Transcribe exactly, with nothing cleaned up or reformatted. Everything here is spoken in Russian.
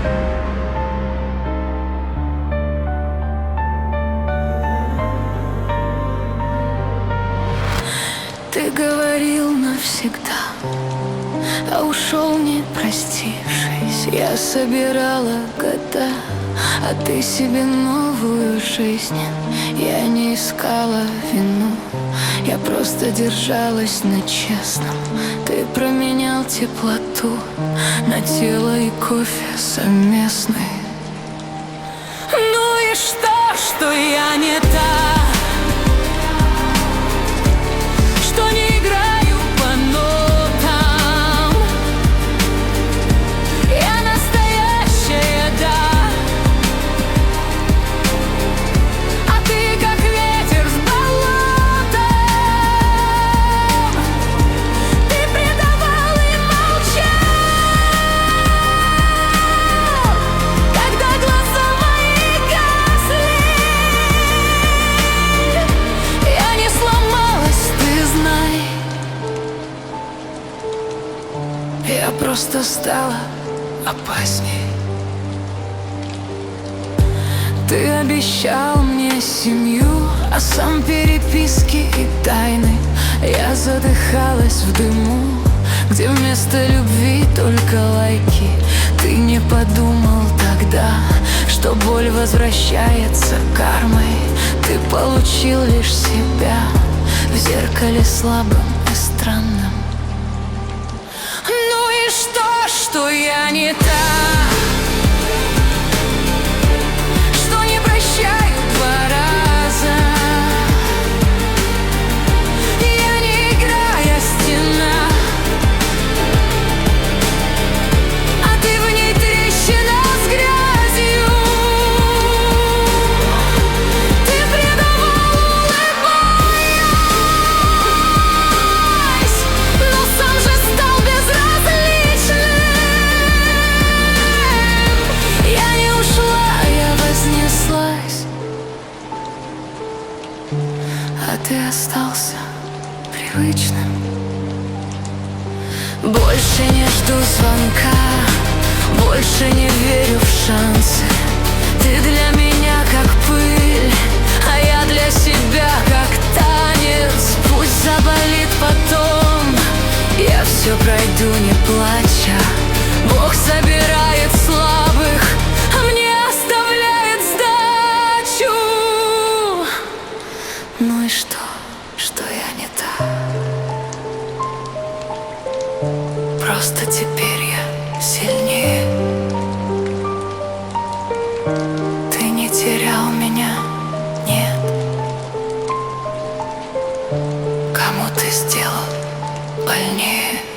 Ты говорил навсегда, а ушел не простившись. Я собирала года, а ты себе новую жизнь. Я не искала вину, я просто держалась на честном. Ты променял теплоту на тело и кофе совместный. Ну и что, что я не та, что не играю по нотам? Я настоящая, да, а ты как ветер с болота. Ты предавал и молчал, когда глаза мои гасли. Я не сломалась, ты знай, я просто стала опасней. Ты обещал мне семью, а сам переписки и тайны. Я задыхалась в дыму, где вместо любви только лайки. Ты не подумал тогда, что боль возвращается кармой. Ты получил лишь себя в зеркале слабым и странным. Ну и что, что я не та, что не прощаю два раза. Я не игра, я стена, а ты в ней трещина с грязью. Ты предавал, улыбаясь, но сам же стал безразличным. Я не ушла, я вознеслась, а ты остался привычным. Больше не жду звонка, больше не верю в шансы. Ты для меня как пыль, а я для себя как танец. Пусть заболит потом, я все пройду не плача. Бог собирает слабых, а мне оставляет сдачу. Ну и что, что я не та? Просто теперь я сильнее. Ты не терял меня, нет. Кому ты сделал больнее?